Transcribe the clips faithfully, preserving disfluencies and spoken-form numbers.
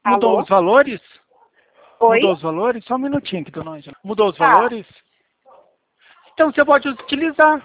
Mudou Alô? os valores? Oi? Mudou os valores? Só um minutinho aqui, dona Ângela. Mudou os Tá. valores? Então você pode utilizar.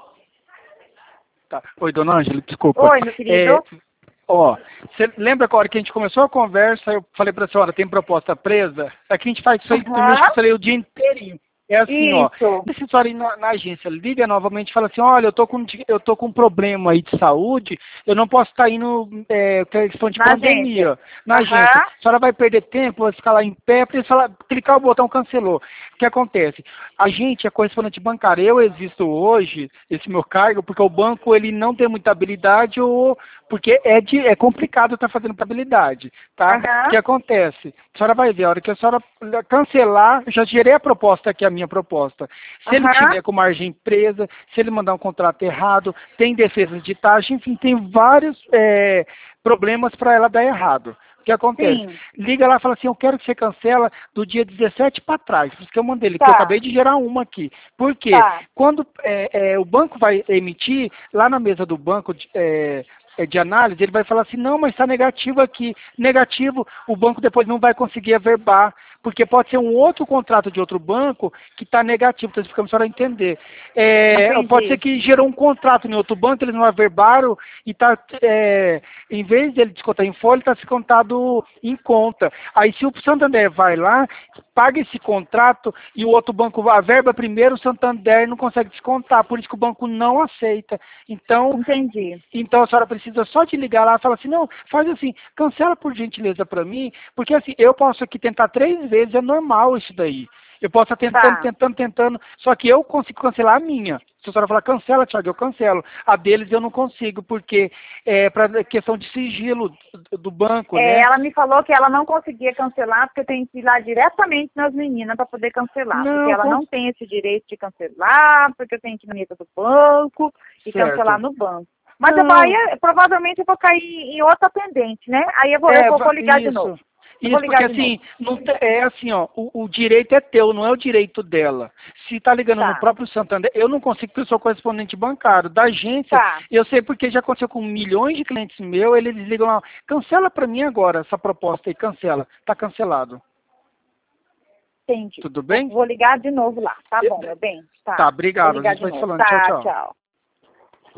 Tá. Oi, dona Ângela, desculpa. Oi, meu querido. É, ó, você lembra que a hora que a gente começou a conversa, eu falei pra senhora, tem proposta presa? Aqui a gente faz isso aí, Aham. mexe com isso aí o dia inteirinho. É assim, ó, Isso. se a senhora ir na, na agência, liga novamente e fala assim, olha, eu tô com, eu tô com um problema aí de saúde, eu não posso estar indo, é, questão de Na pandemia, agência. na Aham. agência. A senhora vai perder tempo, vai ficar lá em pé, para falar, clicar o botão cancelou. O que acontece? A gente é correspondente bancário. Eu existo hoje, esse meu cargo, porque o banco ele não tem muita habilidade ou porque é, de, é complicado estar fazendo habilidade, tá? Aham. O que acontece? A senhora vai ver, a hora que a senhora cancelar, eu já gerei a proposta aqui, a minha proposta. Se ele Aham. tiver com margem presa, se ele mandar um contrato errado, tem defesa de taxa, enfim, tem vários é, problemas para ela dar errado. O que acontece? Sim. Liga lá e fala assim, eu quero que você cancela do dia dezessete para trás. Por isso que eu mandei ele, Tá. que eu acabei de gerar uma aqui. Por quê? Tá. Quando é, é, o banco vai emitir, lá na mesa do banco, de, é, é, de análise, ele vai falar assim, não, mas está negativo aqui. Negativo, o banco depois não vai conseguir averbar, porque pode ser um outro contrato de outro banco que está negativo, então ficamos só para entender. É, Entendi. pode ser que gerou um contrato em outro banco, eles não averbaram e está, é, em vez de ele descontar em folha, está descontado em conta. Aí se o Santander vai lá, paga esse contrato e o outro banco averba primeiro, o Santander não consegue descontar, por isso que o banco não aceita. Então, Entendi. então a senhora precisa só de ligar lá e falar assim, não, faz assim, cancela por gentileza para mim, porque assim, eu posso aqui tentar três vezes, é normal isso daí. Eu posso estar tentando, Tá. tentando, tentando, só que eu consigo cancelar a minha. Se a senhora falar, cancela, Thiago, eu cancelo. A deles eu não consigo, porque é para questão de sigilo do, do banco, É, né? ela me falou que ela não conseguia cancelar porque tem que ir lá diretamente nas meninas para poder cancelar. Porque Não, ela com... não tem esse direito de cancelar, porque eu tenho que ir na mesa do banco e certo. cancelar no banco. Mas Não. eu vou, aí, provavelmente eu vou cair em outra atendente, né? Aí eu vou, É, eu vou, vou ligar isso. de novo. Eu Isso, vou ligar porque de novo. assim, não te- é assim, ó, o, o direito é teu, não é o direito dela. Se tá ligando no Tá. próprio Santander, eu não consigo porque eu sou correspondente bancário. Da agência, Tá. eu sei porque já aconteceu com milhões de clientes meus, eles ligam lá, cancela para mim agora essa proposta aí, cancela. Tá cancelado. Entendi. Tudo Vou, bem? vou ligar de novo lá. Tá Eu- bom, meu bem? Tá. Tá, Vou obrigado. A ligar gente de vai se novo. falando. Tchau, Tá, tchau. tchau.